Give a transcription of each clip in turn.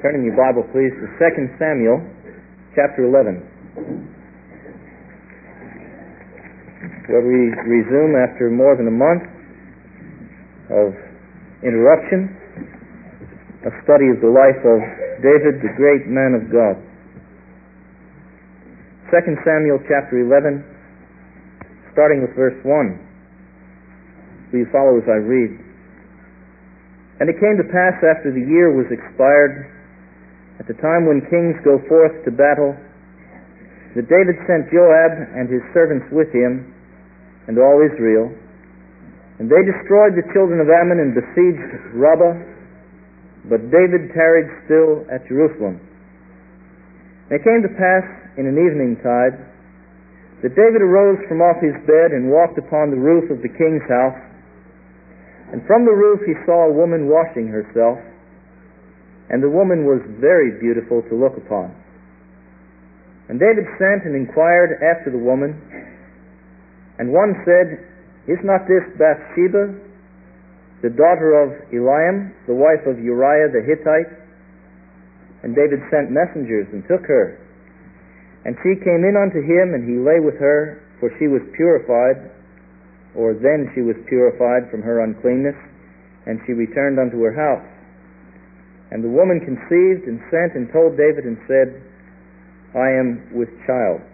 Turn in your Bible, please, to 2 Samuel, chapter 11, where we resume after more than a month of interruption, a study of the life of David, the great man of God. 2 Samuel, chapter 11, starting with verse 1. Will you follow as I read? And it came to pass after the year was expired, at the time when kings go forth to battle, that David sent Joab and his servants with him, and all Israel, and they destroyed the children of Ammon and besieged Rabbah, but David tarried still at Jerusalem. And it came to pass in an eventide that David arose from off his bed and walked upon the roof of the king's house, and from the roof he saw a woman washing herself, and the woman was very beautiful to look upon. And David sent and inquired after the woman, and one said, Is not this Bathsheba, the daughter of Eliam, the wife of Uriah the Hittite? And David sent messengers and took her. And she came in unto him, and he lay with her, for she was purified, or then she was purified from her uncleanness, and she returned unto her house. And the woman conceived and sent and told David and said, I am with child.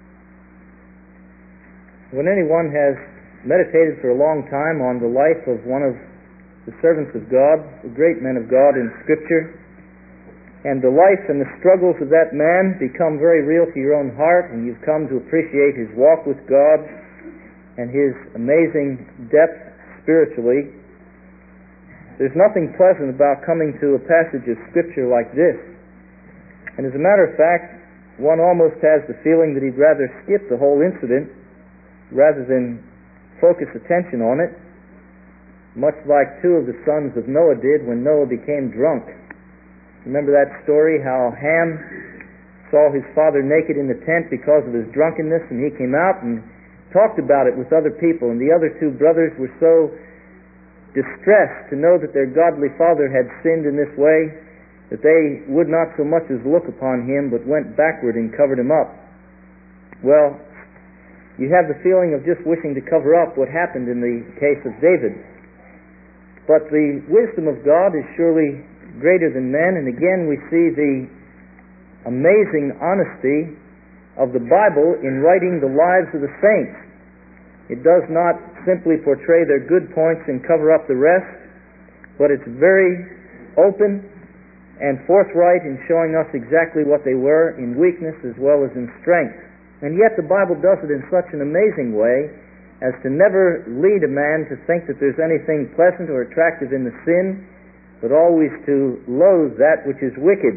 When anyone has meditated for a long time on the life of one of the servants of God, the great men of God in Scripture, and the life and the struggles of that man become very real to your own heart, and you've come to appreciate his walk with God and his amazing depth spiritually, there's nothing pleasant about coming to a passage of Scripture like this. And as a matter of fact, one almost has the feeling that he'd rather skip the whole incident rather than focus attention on it, much like two of the sons of Noah did when Noah became drunk. Remember that story, how Ham saw his father naked in the tent because of his drunkenness, and he came out and talked about it with other people, and the other two brothers were so distressed to know that their godly father had sinned in this way that they would not so much as look upon him, but went backward and covered him up. Well, you have the feeling of just wishing to cover up what happened in the case of David. But the wisdom of God is surely greater than men, and again we see the amazing honesty of the Bible in writing the lives of the saints. It does not simply portray their good points and cover up the rest, but it's very open and forthright in showing us exactly what they were in weakness as well as in strength. And yet the Bible does it in such an amazing way as to never lead a man to think that there's anything pleasant or attractive in the sin, but always to loathe that which is wicked.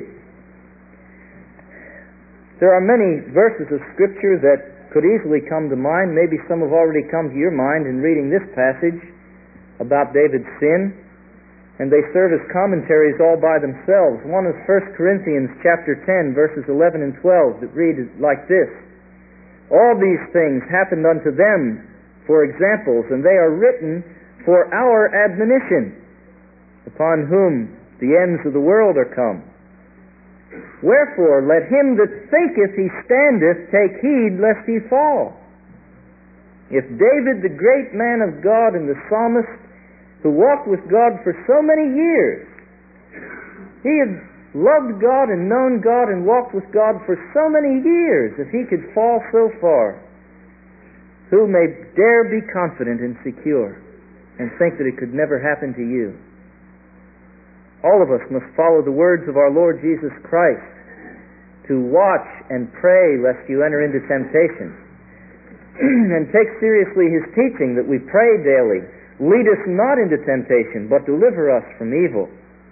There are many verses of Scripture that could easily come to mind. Maybe some have already come to your mind in reading this passage about David's sin, and they serve as commentaries all by themselves. One is 1 Corinthians chapter 10, verses 11 and 12, that read like this: All these things happened unto them for examples, and they are written for our admonition, upon whom the ends of the world are come. Wherefore, let him that thinketh he standeth take heed lest he fall. If David, the great man of God and the psalmist, who walked with God for so many years, he had loved God and known God and walked with God for so many years, if he could fall so far, who may dare be confident and secure and think that it could never happen to you? All of us must follow the words of our Lord Jesus Christ, to watch and pray lest you enter into temptation, and take seriously His teaching that we pray daily, lead us not into temptation, but deliver us from evil.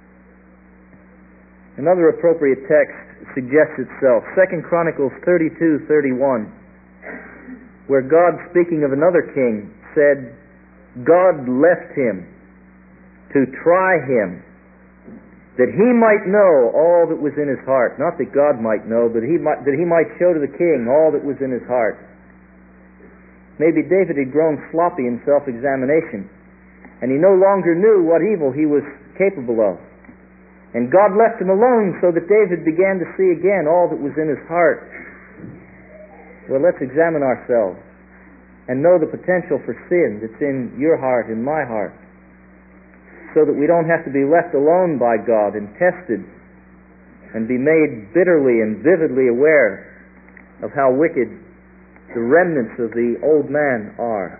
Another appropriate text suggests itself, 2 Chronicles 32:31, where God, speaking of another king, said, God left him to try him, that he might know all that was in his heart. Not that God might know, but that he might show to the king all that was in his heart. Maybe David had grown sloppy in self-examination, and he no longer knew what evil he was capable of. And God left him alone so that David began to see again all that was in his heart. Well, let's examine ourselves and know the potential for sin that's in your heart and my heart, so that we don't have to be left alone by God and tested and be made bitterly and vividly aware of how wicked the remnants of the old man are.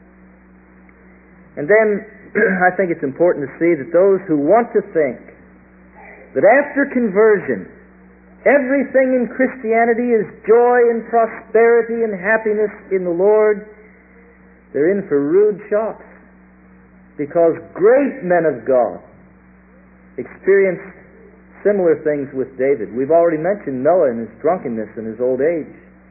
And then I think it's important to see that those who want to think that after conversion everything in Christianity is joy and prosperity and happiness in the Lord, they're in for rude shocks, because great men of God experienced similar things with David. We've already mentioned Noah and his drunkenness in his old age.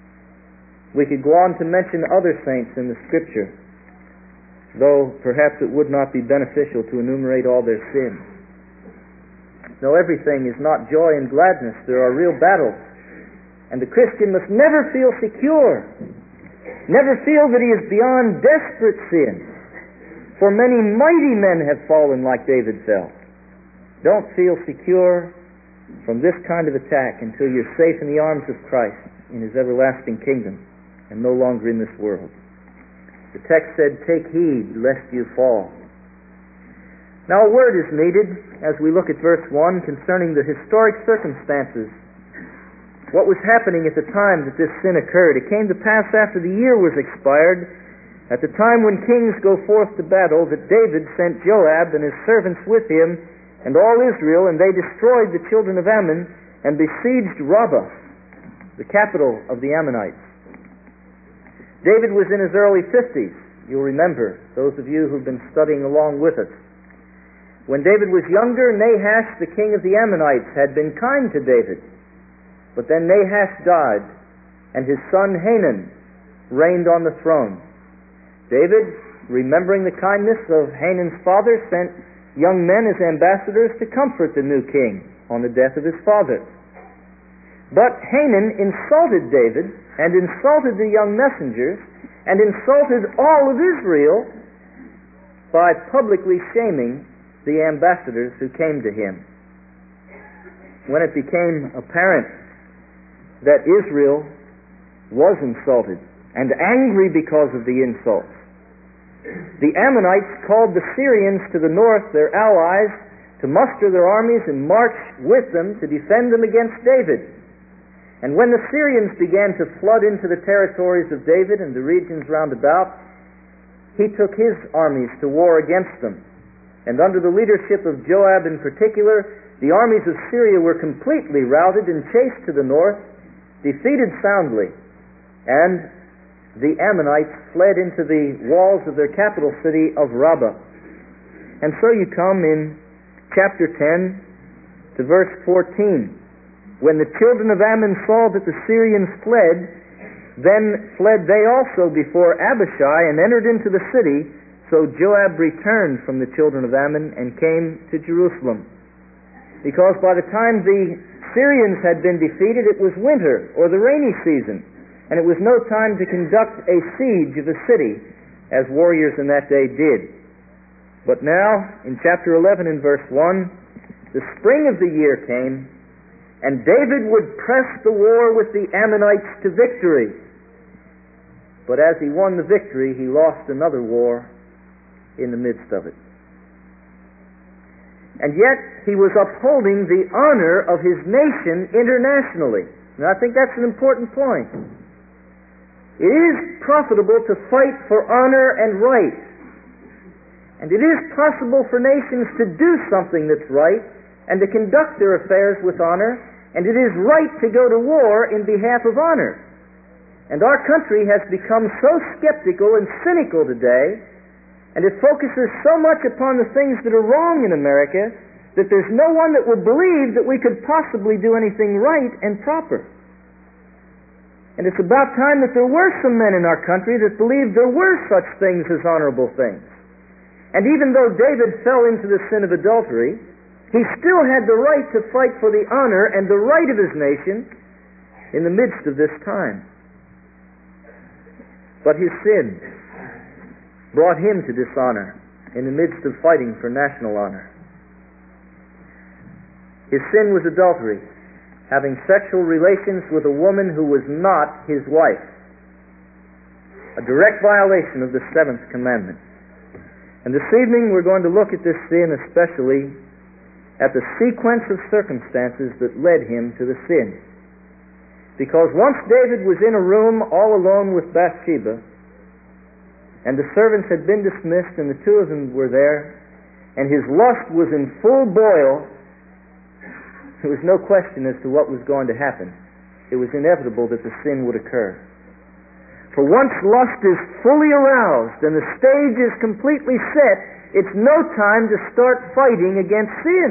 We could go on to mention other saints in the Scripture, though perhaps it would not be beneficial to enumerate all their sins. No, everything is not joy and gladness. There are real battles. And the Christian must never feel secure, never feel that he is beyond desperate sin. For many mighty men have fallen like David fell. Don't feel secure from this kind of attack until you're safe in the arms of Christ in His everlasting kingdom and no longer in this world. The text said, "Take heed lest you fall." Now a word is needed as we look at verse 1 concerning the historic circumstances. What was happening at the time that this sin occurred? It came to pass after the year was expired, at the time when kings go forth to battle, that David sent Joab and his servants with him and all Israel, and they destroyed the children of Ammon and besieged Rabbah, the capital of the Ammonites. David was in his early 50s, you'll remember, those of you who've been studying along with us. When David was younger, Nahash, the king of the Ammonites, had been kind to David. But then Nahash died, and his son Hanun reigned on the throne. David, remembering the kindness of Hanun's father, sent young men as ambassadors to comfort the new king on the death of his father. But Hanun insulted David, and insulted the young messengers, and insulted all of Israel by publicly shaming the ambassadors who came to him. When it became apparent that Israel was insulted and angry because of the insults, the Ammonites called the Syrians to the north, their allies, to muster their armies and march with them to defend them against David. And when the Syrians began to flood into the territories of David and the regions round about, he took his armies to war against them. And under the leadership of Joab in particular, the armies of Syria were completely routed and chased to the north, defeated soundly, and the Ammonites fled into the walls of their capital city of Rabbah. And so you come in chapter 10 to verse 14. When the children of Ammon saw that the Syrians fled, then fled they also before Abishai and entered into the city. So Joab returned from the children of Ammon and came to Jerusalem. Because by the time the Syrians had been defeated, it was winter, or the rainy season, and it was no time to conduct a siege of a city, as warriors in that day did. But now, in chapter 11 and verse 1, the spring of the year came, and David would press the war with the Ammonites to victory. But as he won the victory, he lost another war in the midst of it. And yet, he was upholding the honor of his nation internationally. Now, I think that's an important point. It is profitable to fight for honor and right. And it is possible for nations to do something that's right and to conduct their affairs with honor, and it is right to go to war in behalf of honor. And our country has become so skeptical and cynical today, and it focuses so much upon the things that are wrong in America, that there's no one that would believe that we could possibly do anything right and proper. And it's about time that there were some men in our country that believed there were such things as honorable things. And even though David fell into the sin of adultery, he still had the right to fight for the honor and the right of his nation in the midst of this time. But his sin brought him to dishonor in the midst of fighting for national honor. His sin was adultery, having sexual relations with a woman who was not his wife. A direct violation of the seventh commandment. And this evening we're going to look at this sin, especially at the sequence of circumstances that led him to the sin. Because once David was in a room all alone with Bathsheba, and the servants had been dismissed and the two of them were there, and his lust was in full boil, there was no question as to what was going to happen. It was inevitable that the sin would occur. For once lust is fully aroused and the stage is completely set, it's no time to start fighting against sin.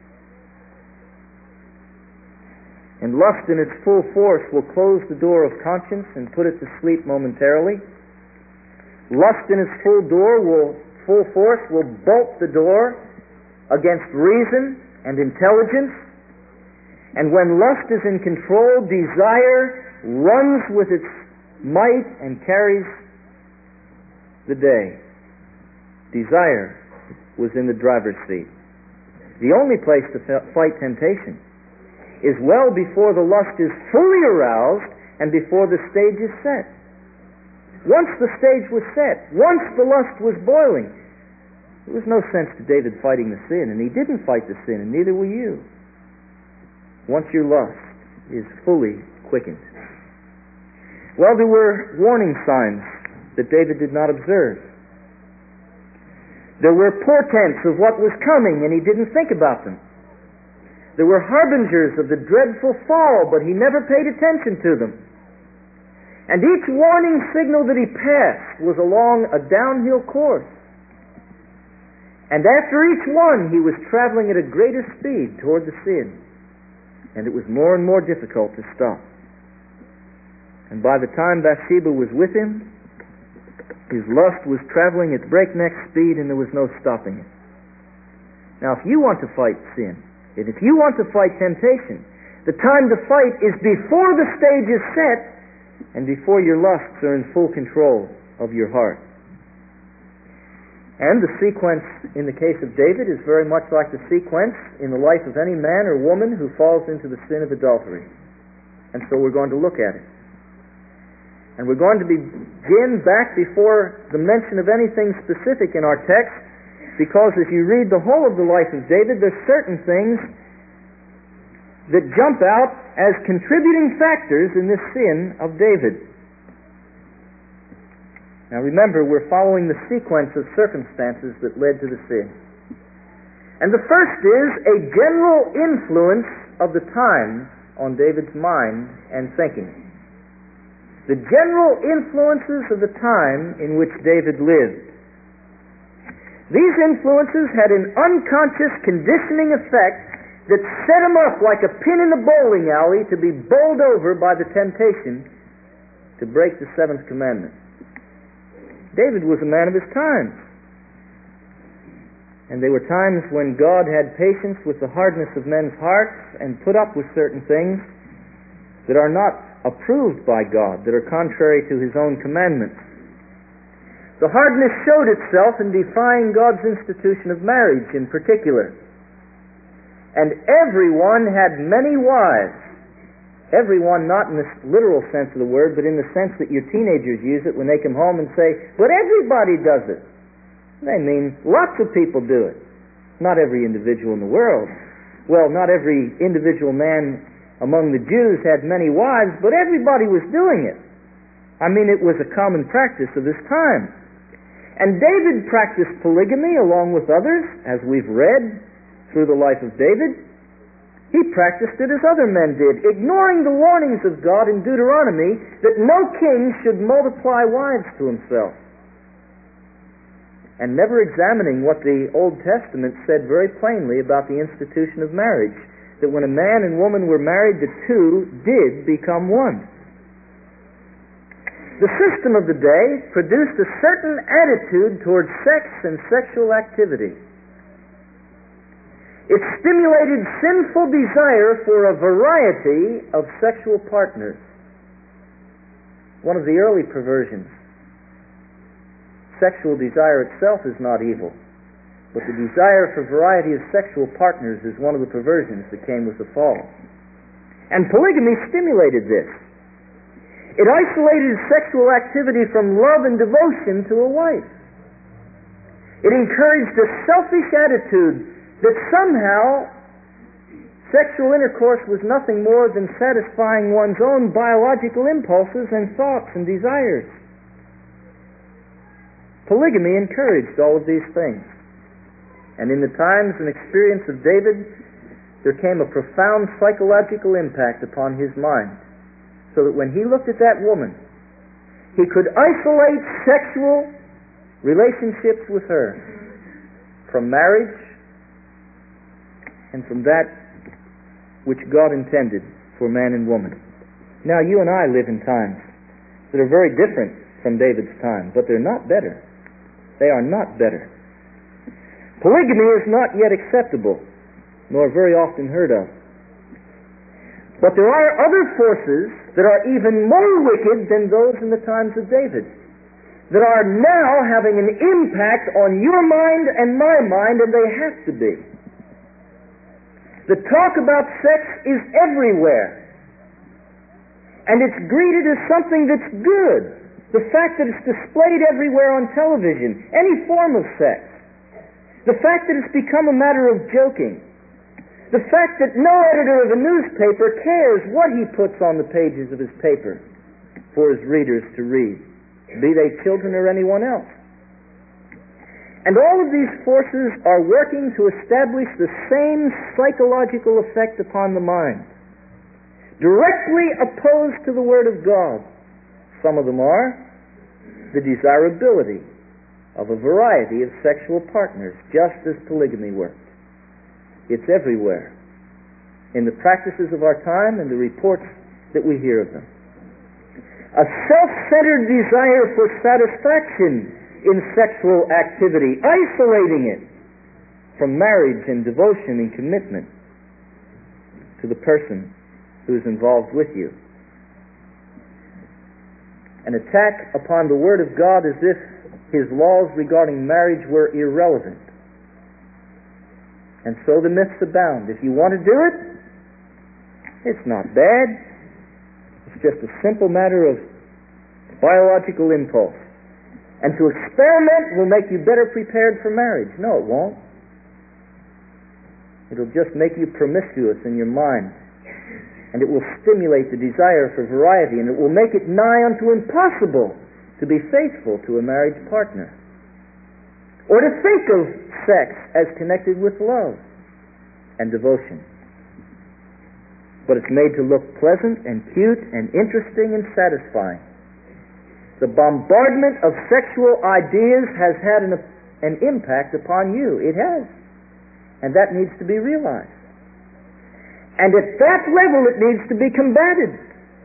And lust in its full force will close the door of conscience and put it to sleep momentarily. Lust in its full force will bolt the door against reason and intelligence. And when lust is in control, desire runs with its might and carries the day. Desire was in the driver's seat. The only place to fight temptation is well before the lust is fully aroused and before the stage is set. Once the stage was set, once the lust was boiling, there was no sense to David fighting the sin, and he didn't fight the sin, and neither will you. Once your lust is fully quickened. Well, there were warning signs that David did not observe. There were portents of what was coming, and he didn't think about them. There were harbingers of the dreadful fall, but he never paid attention to them. And each warning signal that he passed was along a downhill course. And after each one, he was traveling at a greater speed toward the sin. And it was more and more difficult to stop. And by the time Bathsheba was with him, his lust was traveling at breakneck speed and there was no stopping it. Now, if you want to fight sin, and if you want to fight temptation, the time to fight is before the stage is set and before your lusts are in full control of your heart. And the sequence in the case of David is very much like the sequence in the life of any man or woman who falls into the sin of adultery. And so we're going to look at it. And we're going to begin back before the mention of anything specific in our text, because as you read the whole of the life of David, there's certain things that jump out as contributing factors in this sin of David. Now remember, we're following the sequence of circumstances that led to the sin. And the first is a general influence of the times on David's mind and thinking. The general influences of the time in which David lived. These influences had an unconscious conditioning effect that set him up like a pin in a bowling alley to be bowled over by the temptation to break the seventh commandment. David was a man of his times. And there were times when God had patience with the hardness of men's hearts and put up with certain things that are not approved by God, that are contrary to His own commandments. The hardness showed itself in defying God's institution of marriage in particular. And everyone had many wives. Everyone, not in the literal sense of the word, but in the sense that your teenagers use it when they come home and say, but everybody does it. They mean lots of people do it. Not every individual in the world. Well, not every individual man among the Jews had many wives, but everybody was doing it. I mean, it was a common practice of his time. And David practiced polygamy along with others, as we've read through the life of David. He practiced it as other men did, ignoring the warnings of God in Deuteronomy that no king should multiply wives to himself. And never examining what the Old Testament said very plainly about the institution of marriage, that when a man and woman were married, the two did become one. The system of the day produced a certain attitude towards sex and sexual activity. It stimulated sinful desire for a variety of sexual partners. One of the early perversions. Sexual desire itself is not evil, But the desire for variety of sexual partners is one of the perversions that came with the fall. And polygamy stimulated this. It isolated sexual activity from love and devotion to a wife. It encouraged a selfish attitude that somehow sexual intercourse was nothing more than satisfying one's own biological impulses and thoughts and desires. Polygamy encouraged all of these things. And in the times and experience of David, there came a profound psychological impact upon his mind, so that when he looked at that woman, he could isolate sexual relationships with her from marriage and from that which God intended for man and woman. Now, you and I live in times that are very different from David's time, but they're not better. They are not better. Polygamy is not yet acceptable, nor very often heard of. But there are other forces that are even more wicked than those in the times of David, that are now having an impact on your mind and my mind, and they have to be. The talk about sex is everywhere, and it's greeted as something that's good. The fact that it's displayed everywhere on television, any form of sex. The fact that it's become a matter of joking. The fact that no editor of a newspaper cares what he puts on the pages of his paper for his readers to read, be they children or anyone else. And all of these forces are working to establish the same psychological effect upon the mind, directly opposed to the Word of God. Some of them are the desirability of a variety of sexual partners, just as polygamy worked. It's everywhere, in the practices of our time and the reports that we hear of them. A self-centered desire for satisfaction in sexual activity, isolating it from marriage and devotion and commitment to the person who is involved with you. An attack upon the Word of God as if His laws regarding marriage were irrelevant. And so the myths abound. If you want to do it, it's not bad. It's just a simple matter of biological impulse. And to experiment will make you better prepared for marriage. No, it won't. It'll just make you promiscuous in your mind. And it will stimulate the desire for variety, and it will make it nigh unto impossible to be faithful to a marriage partner, or to think of sex as connected with love and devotion. But it's made to look pleasant and cute and interesting and satisfying. The bombardment of sexual ideas has had an impact upon you. It has. And that needs to be realized. And at that level it needs to be combated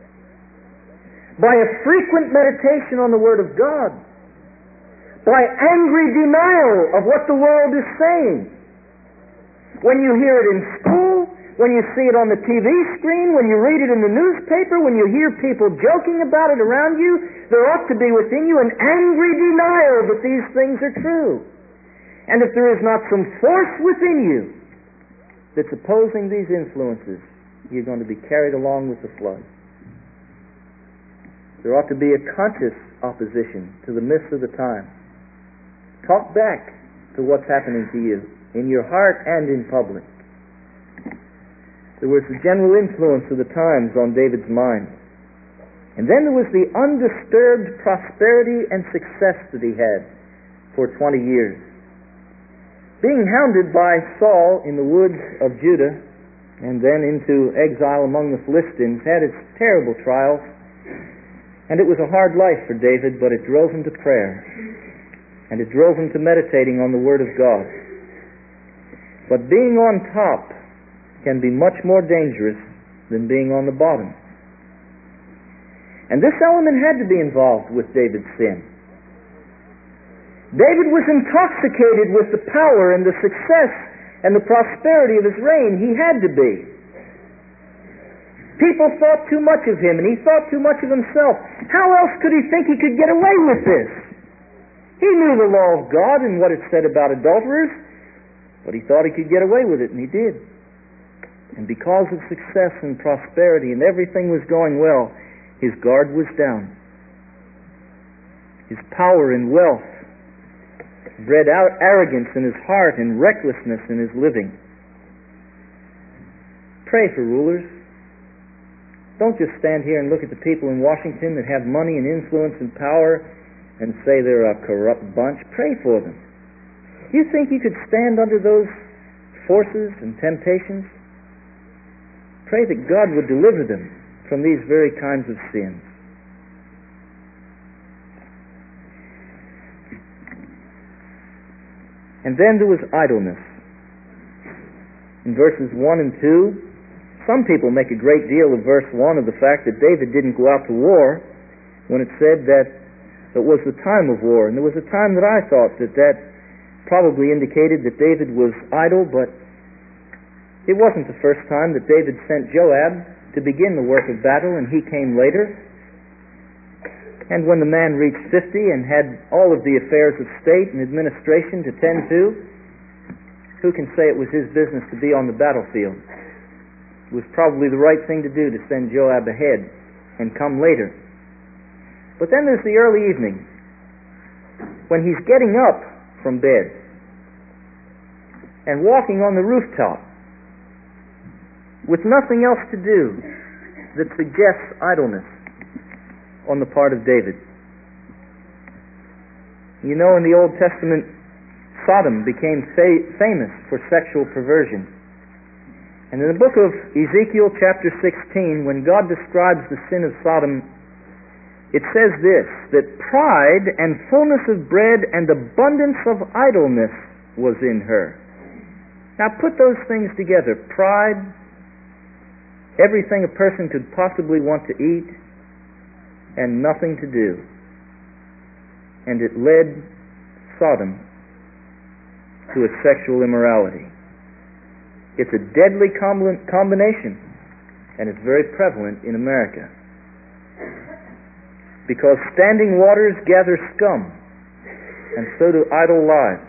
by a frequent meditation on the Word of God, by angry denial of what the world is saying. When you hear it in school, when you see it on the TV screen, when you read it in the newspaper, when you hear people joking about it around you, there ought to be within you an angry denial that these things are true. And if there is not some force within you that's opposing these influences, you're going to be carried along with the flood. There ought to be a conscious opposition to the myths of the time. Talk back to what's happening to you in your heart and in public. There was the general influence of the times on David's mind. And then there was the undisturbed prosperity and success that he had for 20 years. Being hounded by Saul in the woods of Judah and then into exile among the Philistines had its terrible trials. And it was a hard life for David, but it drove him to prayer. And it drove him to meditating on the Word of God. But being on top can be much more dangerous than being on the bottom. And this element had to be involved with David's sin. David was intoxicated with the power and the success and the prosperity of his reign. He had to be. People thought too much of him, and he thought too much of himself. How else could he think he could get away with this? He knew the law of God and what it said about adulterers. But he thought he could get away with it, and he did. And because of success and prosperity and everything was going well, his guard was down. His power and wealth bred out arrogance in his heart and recklessness in his living. Pray for rulers. Don't just stand here and look at the people in Washington that have money and influence and power and say they're a corrupt bunch. Pray for them. Do you think you could stand under those forces and temptations? Pray that God would deliver them from these very kinds of sins. And then there was idleness. In verses 1 and 2, some people make a great deal of verse 1 of the fact that David didn't go out to war when it said that it was the time of war. And there was a time that I thought that probably indicated that David was idle, but it wasn't the first time that David sent Joab to begin the work of battle, and he came later. And when the man reached 50 and had all of the affairs of state and administration to tend to, who can say it was his business to be on the battlefield? It was probably the right thing to do to send Joab ahead and come later. But then there's the early evening, when he's getting up from bed and walking on the rooftop with nothing else to do that suggests idleness on the part of David. You know, in the Old Testament, Sodom became famous for sexual perversion. And in the book of Ezekiel chapter 16, when God describes the sin of Sodom, it says this, that pride and fullness of bread and abundance of idleness was in her. Now put those things together. Pride, everything a person could possibly want to eat, and nothing to do. And it led Sodom to a sexual immorality. It's a deadly combination, and it's very prevalent in America. Because standing waters gather scum, and so do idle lives.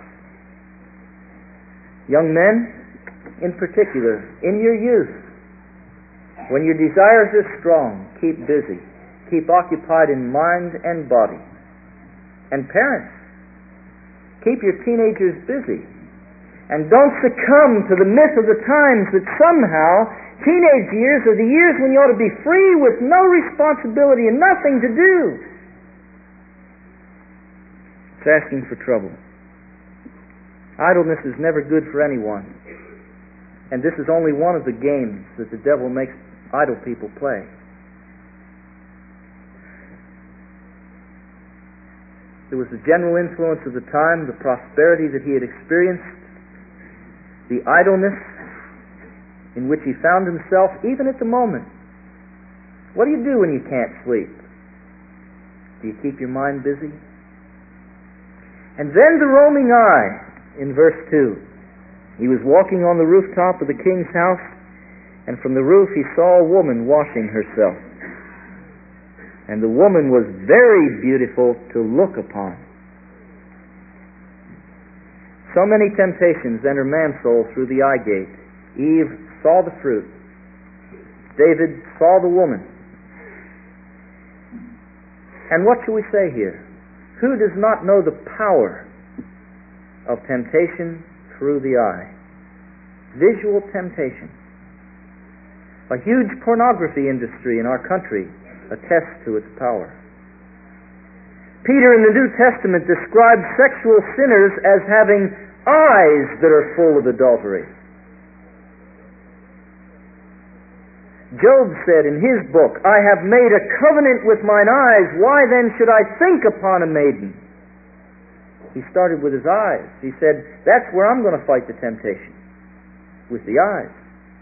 Young men, in particular, in your youth, when your desires are strong, keep busy. Keep occupied in mind and body. And parents, keep your teenagers busy. And don't succumb to the myth of the times that somehow teenage years are the years when you ought to be free with no responsibility and nothing to do. It's asking for trouble. Idleness is never good for anyone. And this is only one of the games that the devil makes idle people play. There was the general influence of the time, the prosperity that he had experienced, the idleness in which he found himself, even at the moment. What do you do when you can't sleep? Do you keep your mind busy? And then the roaming eye, in verse 2. He was walking on the rooftop of the king's house, and from the roof he saw a woman washing herself. And the woman was very beautiful to look upon. So many temptations enter man's soul through the eye gate. Eve saw the fruit. David saw the woman. And what shall we say here? Who does not know the power of temptation through the eye? Visual temptation. A huge pornography industry in our country attests to its power. Peter in the New Testament describes sexual sinners as having eyes that are full of adultery. Job said in his book, I have made a covenant with mine eyes, why then should I think upon a maiden? He started with his eyes. He said, that's where I'm going to fight the temptation, with the eyes.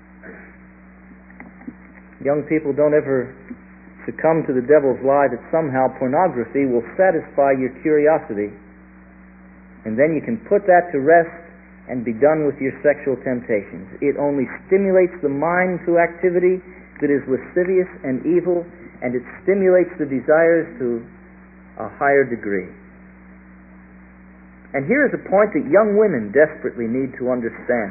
Young people, don't ever succumb to the devil's lie that somehow pornography will satisfy your curiosity, and then you can put that to rest and be done with your sexual temptations. It only stimulates the mind to activity that is lascivious and evil, and it stimulates the desires to a higher degree. And here is a point that young women desperately need to understand.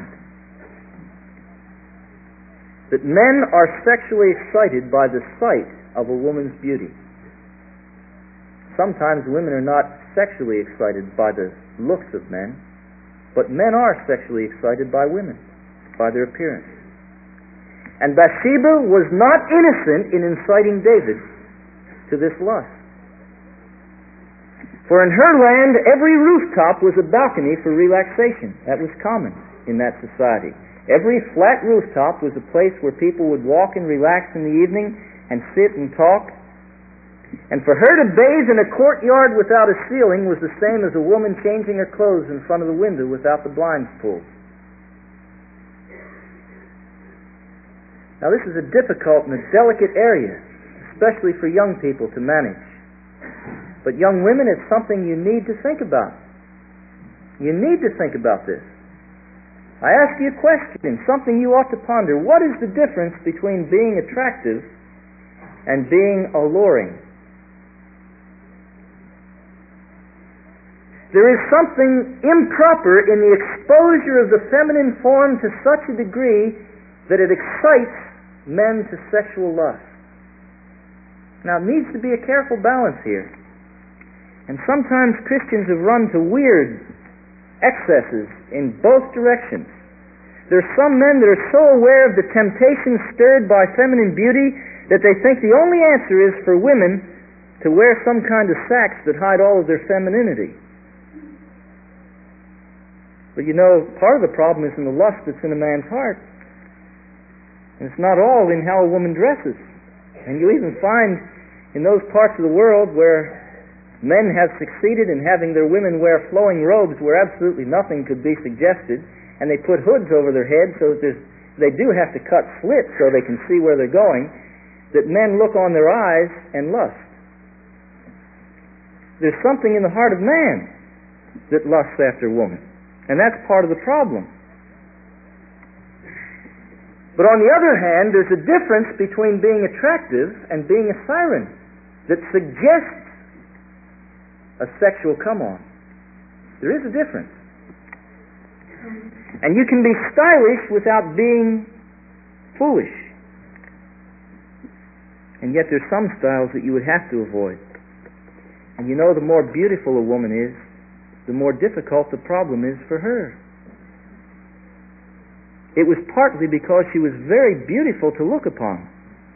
That men are sexually excited by the sight of a woman's beauty. Sometimes women are not sexually excited by the looks of men, but men are sexually excited by women, by their appearance. And Bathsheba was not innocent in inciting David to this lust. For in her land, every rooftop was a balcony for relaxation. That was common in that society. Every flat rooftop was a place where people would walk and relax in the evening and sit and talk. And for her to bathe in a courtyard without a ceiling was the same as a woman changing her clothes in front of the window without the blinds pulled. Now this is a difficult and a delicate area, especially for young people to manage. But young women, it's something you need to think about. You need to think about this. I ask you a question, something you ought to ponder. What is the difference between being attractive and being alluring? There is something improper in the exposure of the feminine form to such a degree that it excites men to sexual lust. Now, it needs to be a careful balance here. And sometimes Christians have run to weird excesses in both directions. There are some men that are so aware of the temptation stirred by feminine beauty that they think the only answer is for women to wear some kind of sacks that hide all of their femininity. But you know, part of the problem is in the lust that's in a man's heart. And it's not all in how a woman dresses. And you even find in those parts of the world where men have succeeded in having their women wear flowing robes where absolutely nothing could be suggested, and they put hoods over their heads so that they do have to cut slits so they can see where they're going, that men look on their eyes and lust. There's something in the heart of man that lusts after woman, and that's part of the problem. But on the other hand, there's a difference between being attractive and being a siren that suggests a sexual come-on. There is a difference. And you can be stylish without being foolish. And yet there's some styles that you would have to avoid. And you know, the more beautiful a woman is, the more difficult the problem is for her. It was partly because she was very beautiful to look upon.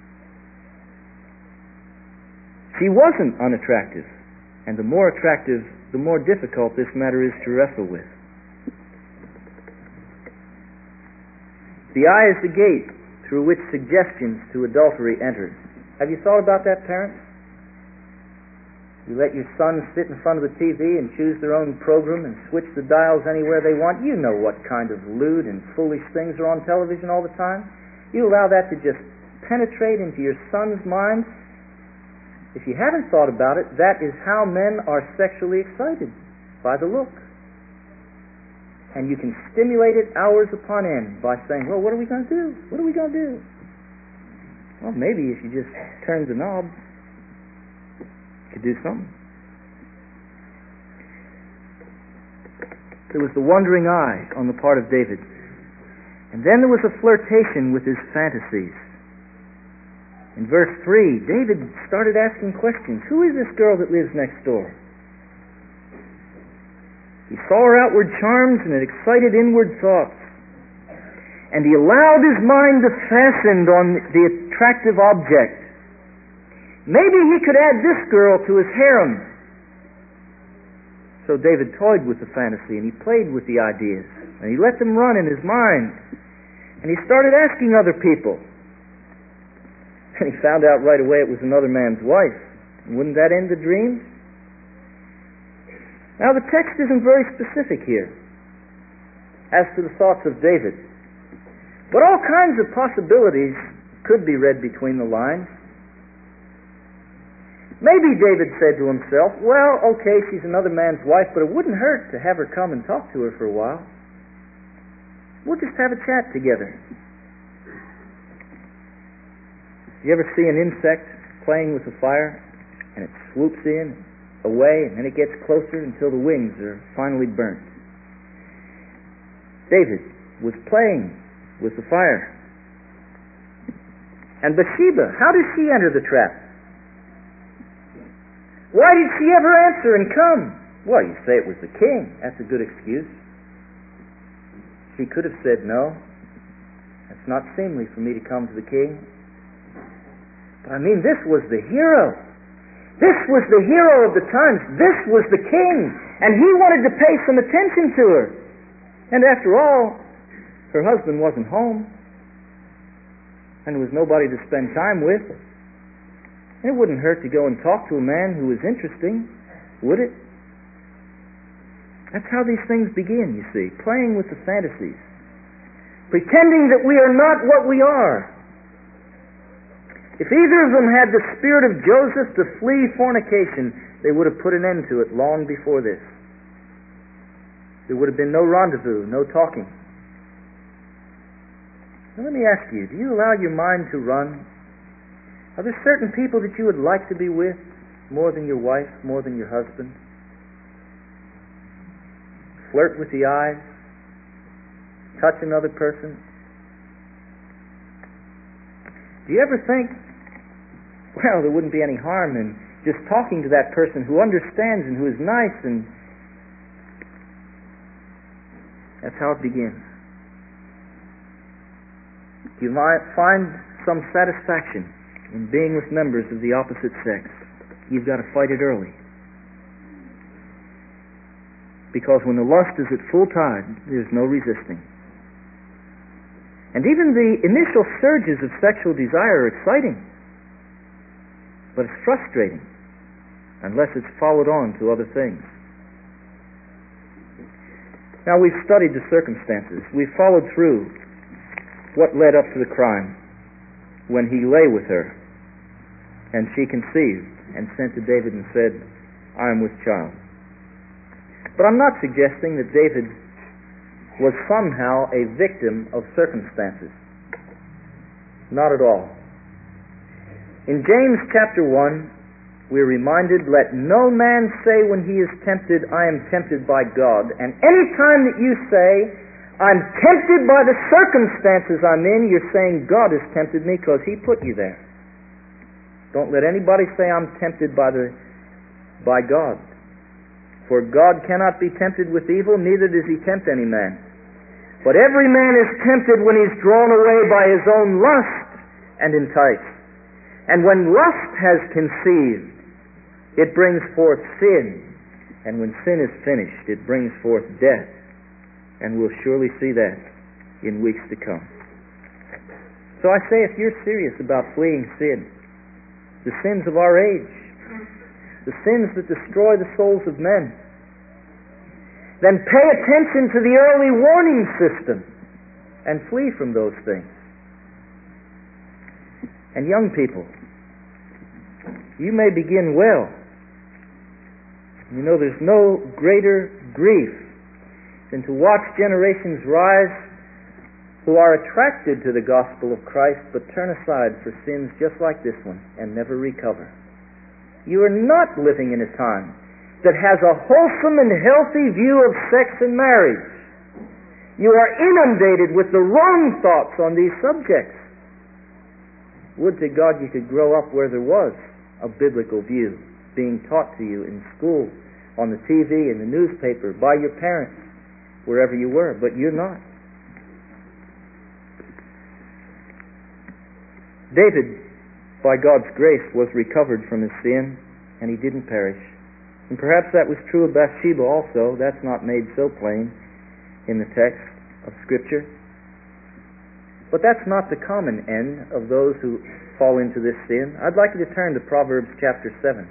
She wasn't unattractive. And the more attractive, the more difficult this matter is to wrestle with. The eye is the gate through which suggestions to adultery enter. Have you thought about that, parents? You let your sons sit in front of the TV and choose their own program and switch the dials anywhere they want. You know what kind of lewd and foolish things are on television all the time. You allow that to just penetrate into your son's mind. If you haven't thought about it, that is how men are sexually excited, by the look. And you can stimulate it hours upon end by saying, well, what are we going to do? What are we going to do? Well, maybe if you just turn the knob, you could do something. There was the wandering eye on the part of David. And then there was a flirtation with his fantasies. In verse 3, David started asking questions. Who is this girl that lives next door? He saw her outward charms and it excited inward thoughts. And he allowed his mind to fasten on the attractive object. Maybe he could add this girl to his harem. So David toyed with the fantasy and he played with the ideas. And he let them run in his mind. And he started asking other people. And he found out right away it was another man's wife. And wouldn't that end the dream? Now the text isn't very specific here as to the thoughts of David. But all kinds of possibilities could be read between the lines. Maybe David said to himself, well, okay, she's another man's wife, but it wouldn't hurt to have her come and talk to her for a while. We'll just have a chat together. You ever see an insect playing with the fire and it swoops in, away, and then it gets closer until the wings are finally burnt. David was playing with the fire. And Bathsheba, how did she enter the trap? Why did she ever answer and come? Well, you say it was the king. That's a good excuse. She could have said, no, it's not seemly for me to come to the king. But I mean, this was the hero. This was the hero of the times. This was the king. And he wanted to pay some attention to her. And after all, her husband wasn't home. And there was nobody to spend time with. And it wouldn't hurt to go and talk to a man who was interesting, would it? That's how these things begin, you see, playing with the fantasies, pretending that we are not what we are. If either of them had the spirit of Joseph to flee fornication, they would have put an end to it long before this. There would have been no rendezvous, no talking. Now let me ask you, do you allow your mind to run? Are there certain people that you would like to be with more than your wife, more than your husband? Flirt with the eyes? Touch another person? Do you ever think, well, there wouldn't be any harm in just talking to that person who understands and who is nice, and that's how it begins. You might find some satisfaction in being with members of the opposite sex. You've got to fight it early. Because when the lust is at full tide, there's no resisting. And even the initial surges of sexual desire are exciting. But it's frustrating unless it's followed on to other things. Now, we've studied the circumstances. We've followed through what led up to the crime when he lay with her and she conceived and sent to David and said, I am with child. But I'm not suggesting that David was somehow a victim of circumstances. Not at all. In James chapter 1, we're reminded, let no man say when he is tempted, I am tempted by God. And any time that you say, I'm tempted by the circumstances I'm in, you're saying God has tempted me because he put you there. Don't let anybody say I'm tempted by God. For God cannot be tempted with evil, neither does he tempt any man. But every man is tempted when he's drawn away by his own lust and enticed. And when lust has conceived, it brings forth sin. And when sin is finished, it brings forth death. And we'll surely see that in weeks to come. So I say, if you're serious about fleeing sin, the sins of our age, the sins that destroy the souls of men, then pay attention to the early warning system and flee from those things. And young people, you may begin well. You know, there's no greater grief than to watch generations rise who are attracted to the gospel of Christ but turn aside for sins just like this one and never recover. You are not living in a time that has a wholesome and healthy view of sex and marriage. You are inundated with the wrong thoughts on these subjects. Would to God you could grow up where there was a biblical view being taught to you in school, on the TV, in the newspaper, by your parents, wherever you were, but you're not. David, by God's grace, was recovered from his sin, and he didn't perish. And perhaps that was true of Bathsheba also. That's not made so plain in the text of Scripture. But that's not the common end of those who fall into this sin. I'd like you to turn to Proverbs chapter 7.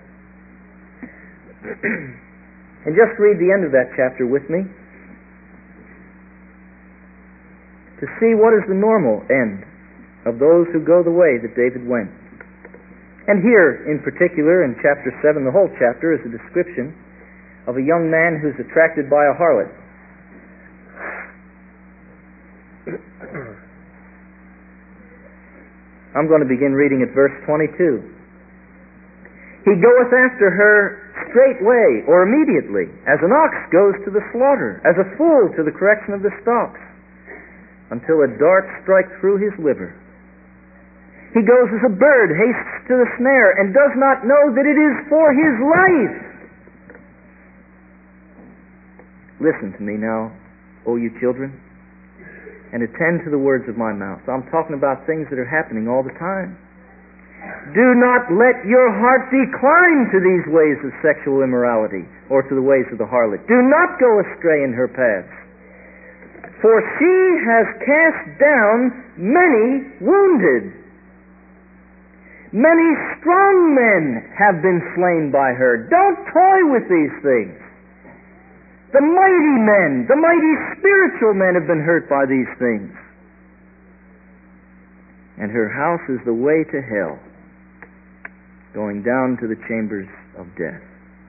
And just read the end of that chapter with me to see what is the normal end of those who go the way that David went. And here, in particular, in chapter 7, the whole chapter is a description of a young man who's attracted by a harlot. I'm going to begin reading at verse 22. He goeth after her straightway or immediately, as an ox goes to the slaughter, as a fool to the correction of the stocks, until a dart strike through his liver. He goes as a bird hastes to the snare, and does not know that it is for his life. Listen to me now, O you children, and attend to the words of my mouth. I'm talking about things that are happening all the time. Do not let your heart decline to these ways of sexual immorality or to the ways of the harlot. Do not go astray in her paths. For she has cast down many wounded. Many strong men have been slain by her. Don't toy with these things. The mighty men, the mighty spiritual men have been hurt by these things. And her house is the way to hell, going down to the chambers of death.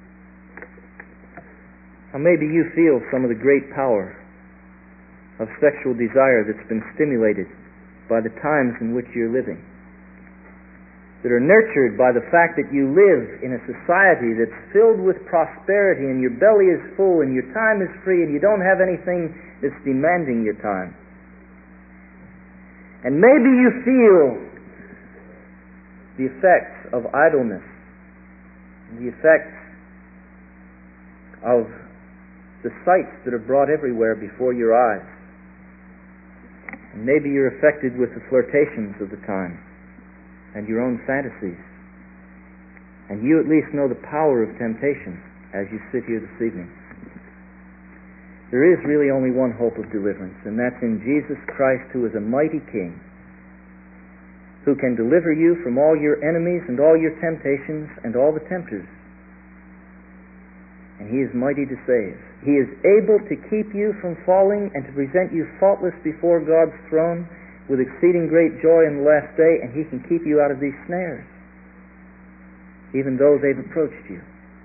Now maybe you feel some of the great power of sexual desire that's been stimulated by the times in which you're living, that are nurtured by the fact that you live in a society that's filled with prosperity and your belly is full and your time is free and you don't have anything that's demanding your time. And maybe you feel the effects of idleness, the effects of the sights that are brought everywhere before your eyes. And maybe you're affected with the flirtations of the time and your own fantasies. And you at least know the power of temptation as you sit here this evening. There is really only one hope of deliverance, and that's in Jesus Christ, who is a mighty King, who can deliver you from all your enemies and all your temptations and all the tempters. And He is mighty to save. He is able to keep you from falling and to present you faultless before God's throne with exceeding great joy in the last day, and He can keep you out of these snares, even though they've approached you.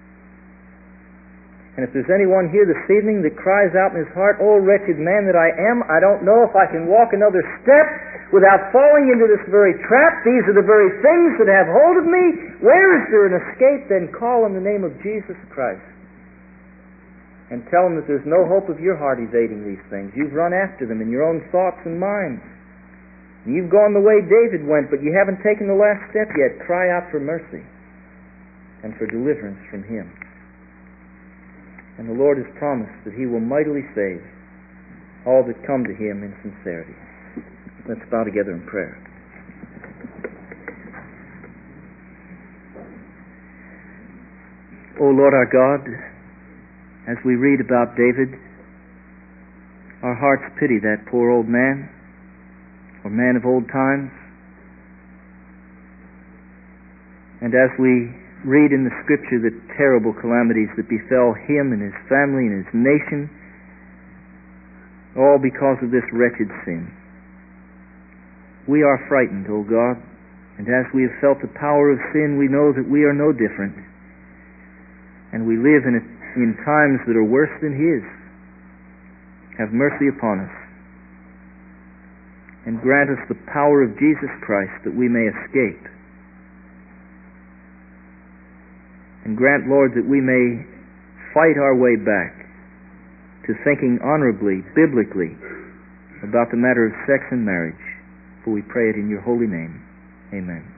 And if there's anyone here this evening that cries out in his heart, "Oh, wretched man that I am, I don't know if I can walk another step without falling into this very trap. These are the very things that have hold of me. Where is there an escape?" Then call on the name of Jesus Christ and tell Him that there's no hope of your heart evading these things. You've run after them in your own thoughts and minds. And you've gone the way David went, but you haven't taken the last step yet. Cry out for mercy and for deliverance from Him. And the Lord has promised that He will mightily save all that come to Him in sincerity. Let's bow together in prayer. O Lord our God, as we read about David, our hearts pity that poor old man, or man of old times. And as we read in the Scripture the terrible calamities that befell him and his family and his nation, all because of this wretched sin, we are frightened, O God, and as we have felt the power of sin, we know that we are no different, and we live in times that are worse than His. Have mercy upon us, and grant us the power of Jesus Christ that we may escape. And grant, Lord, that we may fight our way back to thinking honorably, biblically, about the matter of sex and marriage. For we pray it in Your holy name. Amen.